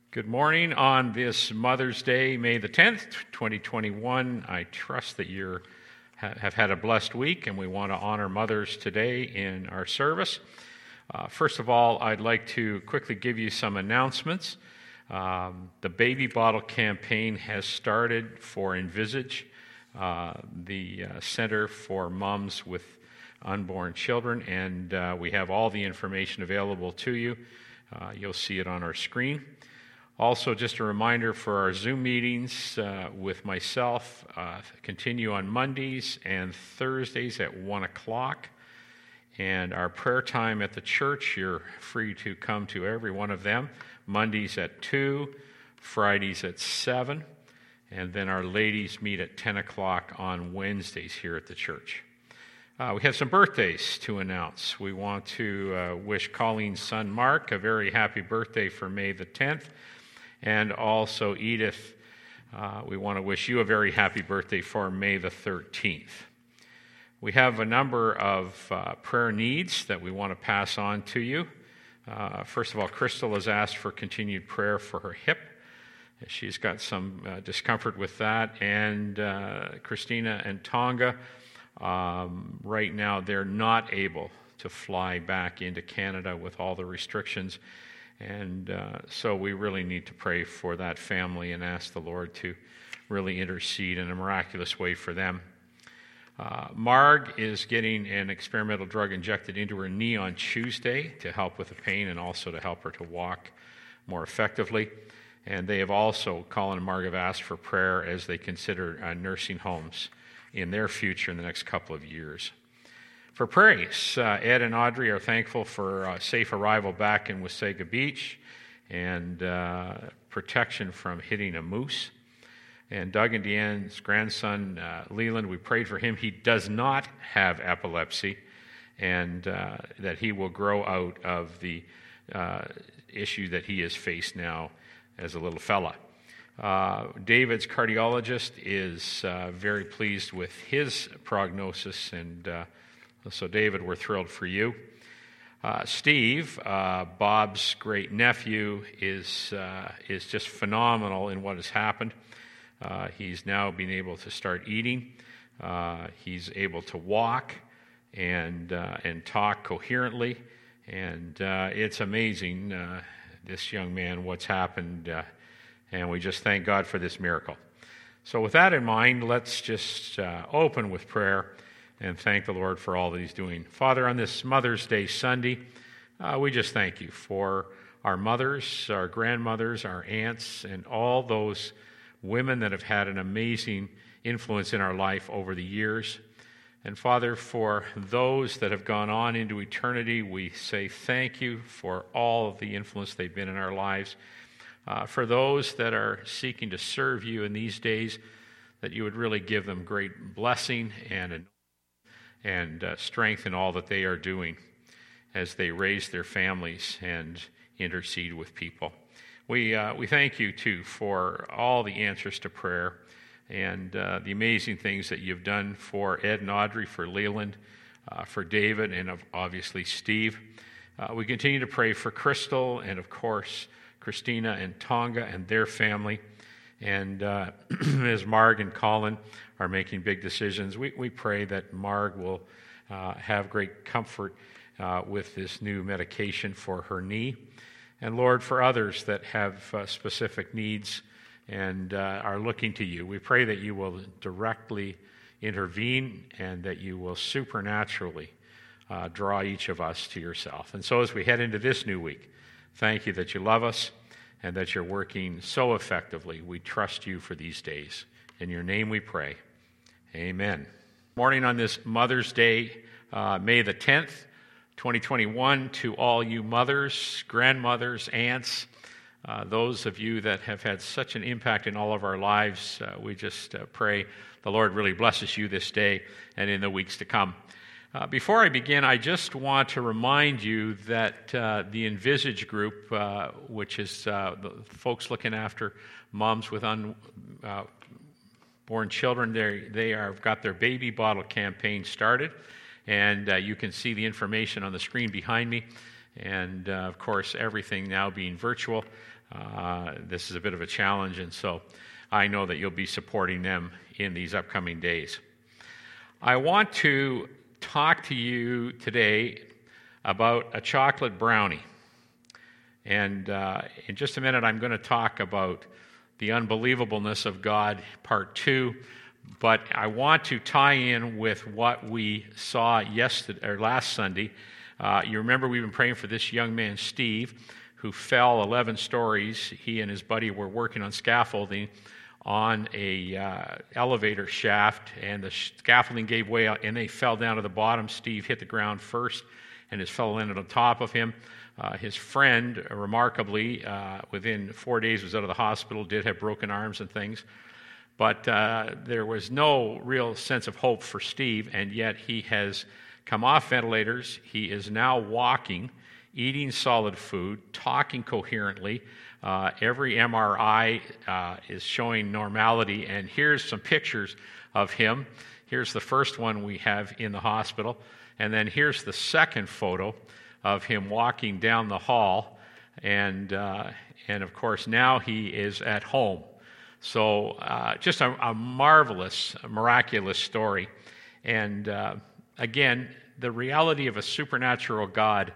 Good morning on this Mother's Day, May the 10th, 2021. I trust that you have had a blessed week, and we want to honor mothers today in our service. First of all, I'd like to quickly give you some announcements. The baby bottle campaign has started for Envisage, the Center for Moms with Unborn Children, and we have all the information available to you. You'll see it on our screen. Also, just a reminder for our Zoom meetings with myself continue on Mondays and Thursdays at 1 o'clock. And our prayer time at the church, you're free to come to every one of them. Mondays at 2, Fridays at 7, and then our ladies meet at 10 o'clock on Wednesdays here at the church. We have some birthdays to announce. We want to wish Colleen's son Mark a very happy birthday for May the 10th. And also, Edith, we want to wish you a very happy birthday for May the 13th. We have a number of prayer needs that we want to pass on to you. First of all, Crystal has asked for continued prayer for her hip. She's got some discomfort with that. And Christina and Tonga, right now, they're not able to fly back into Canada with all the restrictions. And so we really need to pray for that family and ask the Lord to really intercede in a miraculous way for them. Marg is getting an experimental drug injected into her knee on Tuesday to help with the pain and also to help her to walk more effectively. And they have also, Colin and Marg have asked for prayer as they consider nursing homes in their future in the next couple of years. For praise, Ed and Audrey are thankful for a safe arrival back in Wasaga Beach and protection from hitting a moose. And Doug and Deanne's grandson, Leland, we prayed for him. He does not have epilepsy, and that he will grow out of the issue that he has faced now as a little fella. David's cardiologist is very pleased with his prognosis, and so, David, we're thrilled for you. Steve, Bob's great nephew, is just phenomenal in what has happened. He's now been able to start eating. He's able to walk and talk coherently, and it's amazing, this young man, what's happened, and we just thank God for this miracle. So, with that in mind, let's just open with prayer and thank the Lord for all that He's doing. Father, on this Mother's Day Sunday, we just thank You for our mothers, our grandmothers, our aunts, and all those women that have had an amazing influence in our life over the years. And Father, for those that have gone on into eternity, we say thank You for all of the influence they've been in our lives. For those that are seeking to serve You in these days, that You would really give them great blessing and strength in all that they are doing as they raise their families and intercede with people. We thank You, too, for all the answers to prayer and the amazing things that You've done for Ed and Audrey, for Leland, for David, and obviously Steve. We continue to pray for Crystal and, of course, Christina and Tonga and their family. And as Marg and Colin are making big decisions, we pray that Marg will have great comfort with this new medication for her knee. And Lord, for others that have specific needs and are looking to You, we pray that You will directly intervene and that You will supernaturally draw each of us to Yourself. And so as we head into this new week, thank You that You love us and that You're working so effectively. We trust You for these days. In Your name we pray. Amen. Morning on this Mother's Day, May the 10th, 2021, to all you mothers, grandmothers, aunts, those of you that have had such an impact in all of our lives, we just pray the Lord really blesses you this day and in the weeks to come. Before I begin, I just want to remind you that the Envisage group, which is the folks looking after moms with unborn children, they have got their baby bottle campaign started, and you can see the information on the screen behind me. And, of course, everything now being virtual, this is a bit of a challenge, and so I know that you'll be supporting them in these upcoming days. I want to talk to you today about a chocolate brownie. And in just a minute, I'm going to talk about the unbelievableness of God, part 2. But I want to tie in with what we saw last Sunday. You remember we've been praying for this young man, Steve, who fell 11 stories. He and his buddy were working on scaffolding on a elevator shaft, and the scaffolding gave way, and they fell down to the bottom. Steve hit the ground first, and his fellow landed on top of him. His friend, remarkably, within 4 days was out of the hospital, did have broken arms and things. But there was no real sense of hope for Steve, and yet he has come off ventilators. He is now walking, eating solid food, talking coherently. Every MRI is showing normality, and here's some pictures of him. Here's the first one we have in the hospital, and then here's the second photo of him walking down the hall, and of course now he is at home. So just a marvelous, miraculous story. And again, the reality of a supernatural God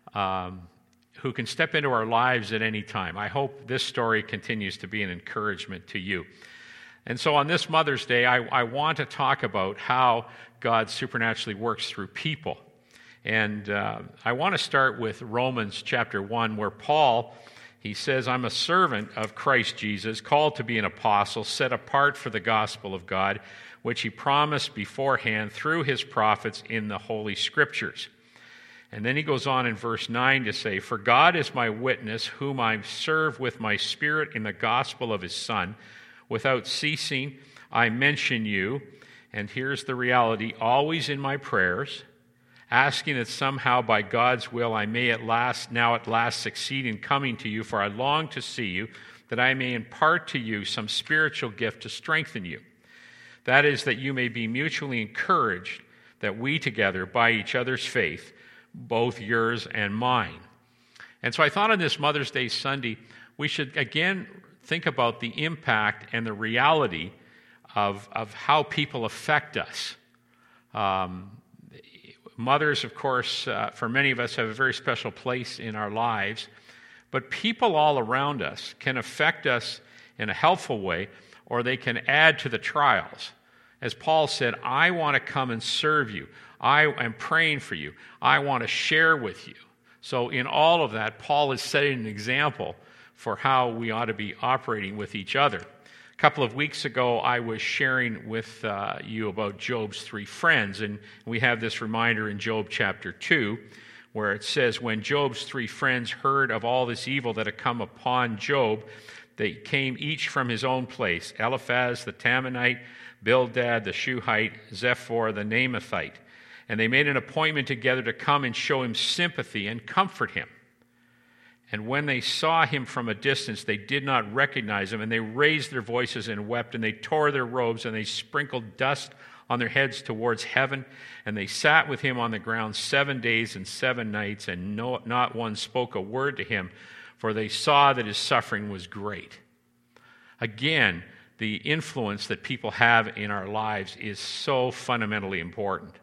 who can step into our lives at any time. I hope this story continues to be an encouragement to you. And so on this Mother's Day, I want to talk about how God supernaturally works through people. And I want to start with Romans chapter 1, where Paul, he says, I'm a servant of Christ Jesus, called to be an apostle, set apart for the gospel of God, which he promised beforehand through his prophets in the Holy Scriptures. And then he goes on in verse 9 to say, For God is my witness, whom I serve with my spirit in the gospel of his Son. Without ceasing, I mention you, and here's the reality, always in my prayers, asking that somehow by God's will I may at last succeed in coming to you, for I long to see you, that I may impart to you some spiritual gift to strengthen you. That is, that you may be mutually encouraged, that we together, by each other's faith, both yours and mine. And so I thought on this Mother's Day Sunday, we should again think about the impact and the reality of how people affect us. Mothers, of course, for many of us have a very special place in our lives, but people all around us can affect us in a helpful way, or they can add to the trials. As Paul said, I want to come and serve you. I am praying for you. I want to share with you. So in all of that, Paul is setting an example for how we ought to be operating with each other. A couple of weeks ago, I was sharing with you about Job's 3 friends, and we have this reminder in Job chapter 2, where it says, When Job's 3 friends heard of all this evil that had come upon Job, they came each from his own place, Eliphaz the Temanite, Bildad the Shuhite, Zephyr the Naamathite. And they made an appointment together to come and show him sympathy and comfort him. And when they saw him from a distance, they did not recognize him, and they raised their voices and wept, and they tore their robes, and they sprinkled dust on their heads towards heaven, and they sat with him on the ground 7 days and 7 nights, and not one spoke a word to him, for they saw that his suffering was great. Again, the influence that people have in our lives is so fundamentally important.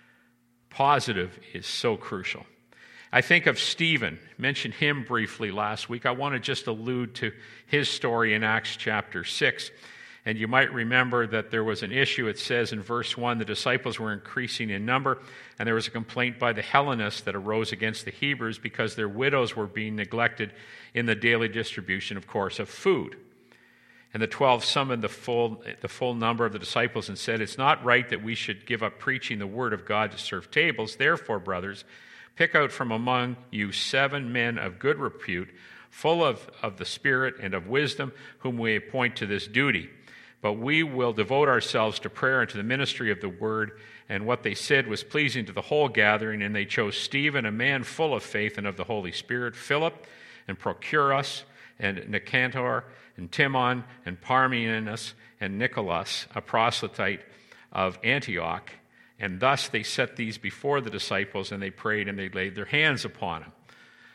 Positive is so crucial. I think of Stephen, mentioned him briefly last week. I want to just allude to his story in Acts chapter 6. And you might remember that there was an issue. It says in verse 1, the disciples were increasing in number, and there was a complaint by the Hellenists that arose against the Hebrews because their widows were being neglected in the daily distribution, of course, of food. And the 12 summoned the full number of the disciples and said, It's not right that we should give up preaching the word of God to serve tables. Therefore, brothers, pick out from among you 7 men of good repute, full of the Spirit and of wisdom, whom we appoint to this duty. But we will devote ourselves to prayer and to the ministry of the word. And what they said was pleasing to the whole gathering. And they chose Stephen, a man full of faith and of the Holy Spirit, Philip and Prochorus and Nicanor and Timon and Parmenas and Nicholas, a proselyte of Antioch. And thus they set these before the disciples, and they prayed, and they laid their hands upon him.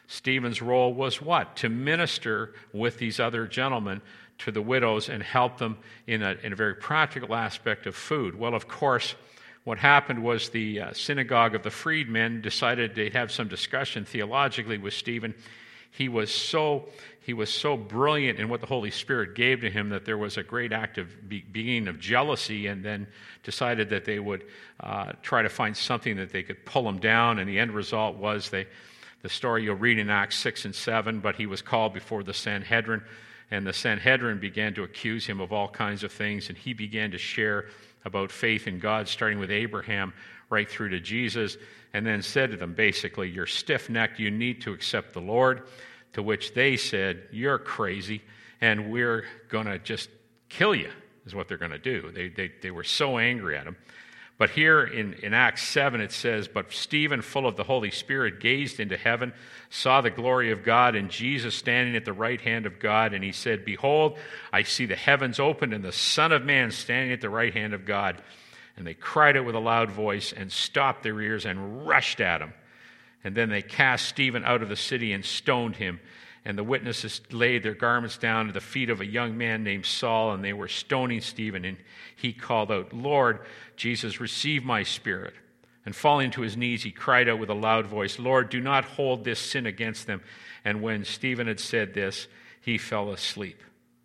Stephen's role was what? To minister with these other gentlemen to the widows and help them in a very practical aspect of food. Well, of course, what happened was the synagogue of the freedmen decided they'd have some discussion theologically with Stephen. He was so brilliant in what the Holy Spirit gave to him that there was a great act of beginning of jealousy, and then decided that they would try to find something that they could pull him down. And the end result was the story you'll read in Acts 6 and 7, but he was called before the Sanhedrin, and the Sanhedrin began to accuse him of all kinds of things, and he began to share about faith in God, starting with Abraham right through to Jesus, and then said to them, basically, you're stiff-necked, you need to accept the Lord, to which they said, you're crazy, and we're going to just kill you, is what they're going to do. They were so angry at him. But here in Acts 7 it says, but Stephen, full of the Holy Spirit, gazed into heaven, saw the glory of God, and Jesus standing at the right hand of God, and he said, behold, I see the heavens opened, and the Son of Man standing at the right hand of God. And they cried out with a loud voice, and stopped their ears, and rushed at him. And then they cast Stephen out of the city, and stoned him. And the witnesses laid their garments down at the feet of a young man named Saul, and they were stoning Stephen. And he called out, Lord Jesus, receive my spirit. And falling to his knees, he cried out with a loud voice, Lord, do not hold this sin against them. And when Stephen had said this, he fell asleep.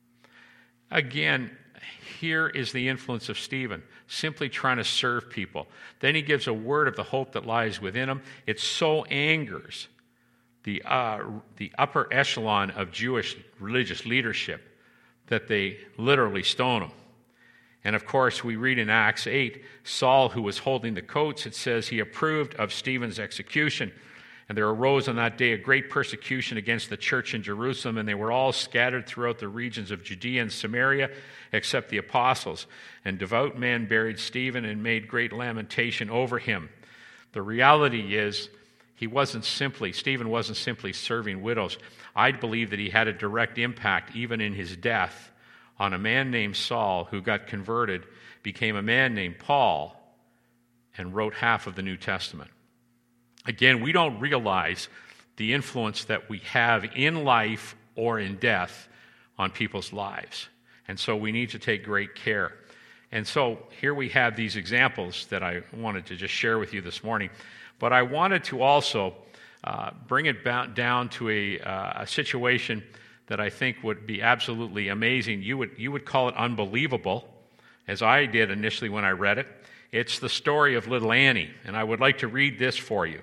Again, here is the influence of Stephen, simply trying to serve people. Then he gives a word of the hope that lies within him. It so angers the upper echelon of Jewish religious leadership that they literally stone him. And of course, we read in Acts 8, Saul, who was holding the coats, it says he approved of Stephen's execution. And there arose on that day a great persecution against the church in Jerusalem, and they were all scattered throughout the regions of Judea and Samaria, except the apostles. And devout men buried Stephen and made great lamentation over him. The reality is, Stephen wasn't simply serving widows. I believe that he had a direct impact, even in his death, on a man named Saul who got converted, became a man named Paul, and wrote half of the New Testament. Again, we don't realize the influence that we have in life or in death on people's lives. And so we need to take great care. And so here we have these examples that I wanted to just share with you this morning. But I wanted to also bring it down to a situation that I think would be absolutely amazing. You would call it unbelievable, as I did initially when I read it. It's the story of little Annie, and I would like to read this for you.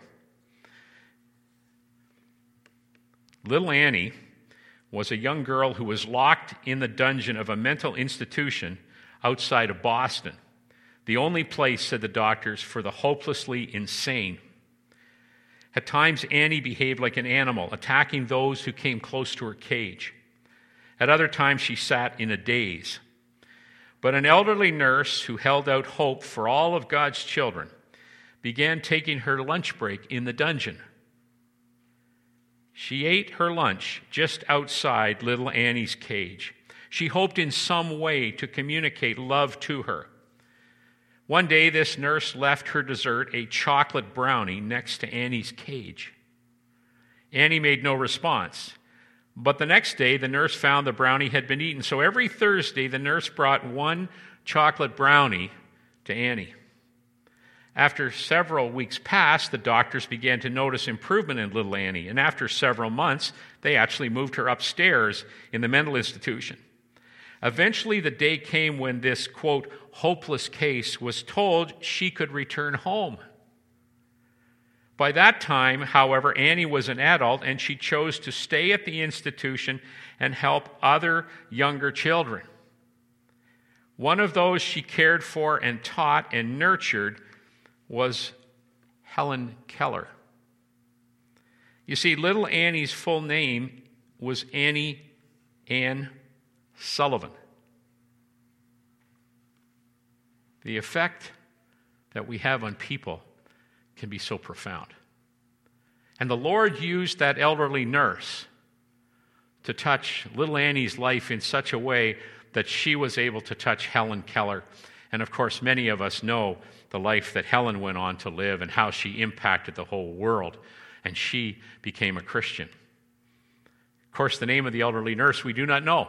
Little Annie was a young girl who was locked in the dungeon of a mental institution outside of Boston, the only place, said the doctors, for the hopelessly insane. At times, Annie behaved like an animal, attacking those who came close to her cage. At other times, she sat in a daze. But an elderly nurse who held out hope for all of God's children began taking her lunch break in the dungeon. She ate her lunch just outside little Annie's cage. She hoped in some way to communicate love to her. One day, this nurse left her dessert, a chocolate brownie, next to Annie's cage. Annie made no response. But the next day, the nurse found the brownie had been eaten. So every Thursday, the nurse brought one chocolate brownie to Annie. After several weeks passed, the doctors began to notice improvement in little Annie. And after several months, they actually moved her upstairs in the mental institution. Eventually, the day came when this, quote, hopeless case was told she could return home. By that time, however, Annie was an adult, and she chose to stay at the institution and help other younger children. One of those she cared for and taught and nurtured was Helen Keller. You see, little Annie's full name was Annie Ann Sullivan. The effect that we have on people can be so profound. And the Lord used that elderly nurse to touch little Annie's life in such a way that she was able to touch Helen Keller. And of course, many of us know the life that Helen went on to live and how she impacted the whole world. and she became a Christian. Of course, the name of the elderly nurse we do not know.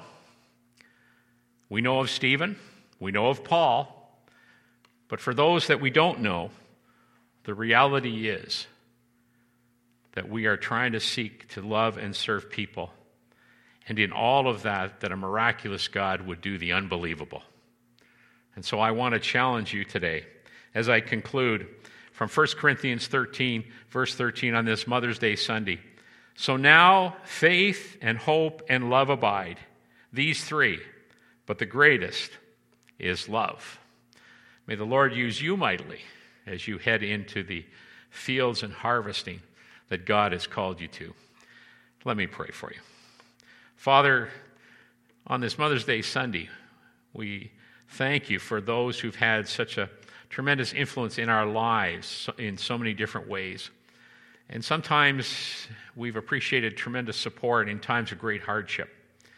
We know of Stephen, we know of Paul, but for those that we don't know, the reality is that we are trying to seek to love and serve people, and in all of that, that a miraculous God would do the unbelievable. And so I want to challenge you today, as I conclude, from 1 Corinthians 13, verse 13 on this Mother's Day Sunday. So now faith and hope and love abide, these three, but the greatest is love. May the Lord use you mightily as you head into the fields and harvesting that God has called you to. Let me pray for you. Father, on this Mother's Day Sunday, we thank you for those who've had such a tremendous influence in our lives in so many different ways. And sometimes we've appreciated tremendous support in times of great hardship.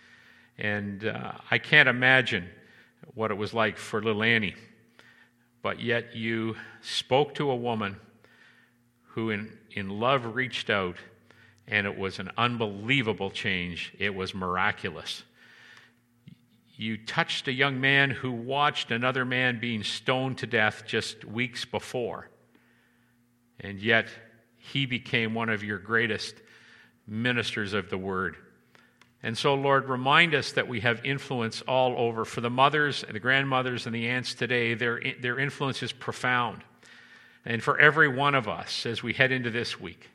And I can't imagine what it was like for little Annie. But yet you spoke to a woman who in love reached out, and it was an unbelievable change. It was miraculous. You touched a young man who watched another man being stoned to death just weeks before. And yet he became one of your greatest ministers of the word. And so, Lord, remind us that we have influence all over. For the mothers and the grandmothers and the aunts today, their influence is profound. And for every one of us as we head into this week,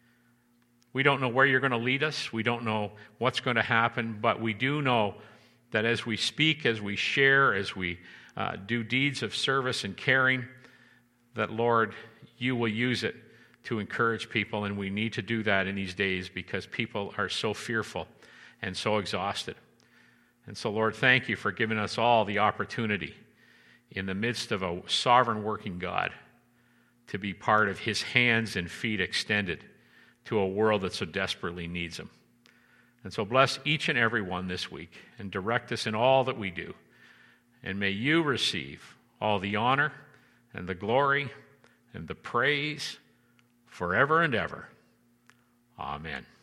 we don't know where you're going to lead us. We don't know what's going to happen, but we do know that as we speak, as we share, as we do deeds of service and caring, that, Lord, you will use it to encourage people, and we need to do that in these days because people are so fearful and so exhausted. And so, Lord, thank you for giving us all the opportunity in the midst of a sovereign working God to be part of his hands and feet extended to a world that so desperately needs him. And so bless each and every one this week and direct us in all that we do. And may you receive all the honor and the glory and the praise forever and ever. Amen.